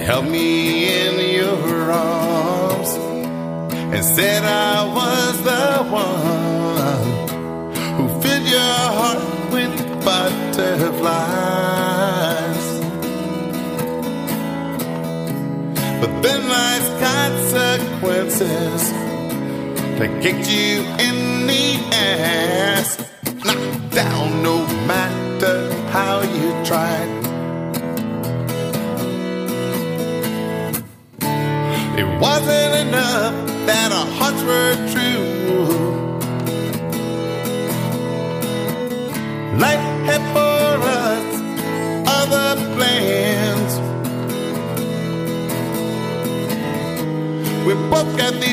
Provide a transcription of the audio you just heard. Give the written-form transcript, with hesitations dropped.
held me in your arms and said I was the one who filled your heart with butterflies. But then life's consequences, they kicked you in the ass, knocked down no matter how you tried. It wasn't enough that our hearts were true. Life had for us other plans. We both got the